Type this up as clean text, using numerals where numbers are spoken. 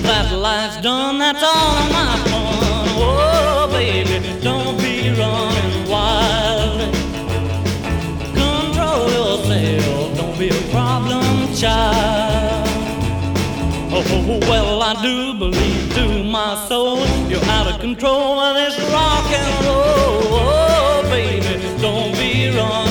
that life's done, that's all of my fun. Oh, baby, don't be running wild. Control yourself, don't be a problem child. Oh, well, I do believe to my soul you're out of control of this rock and roll. Oh, baby, don't be running.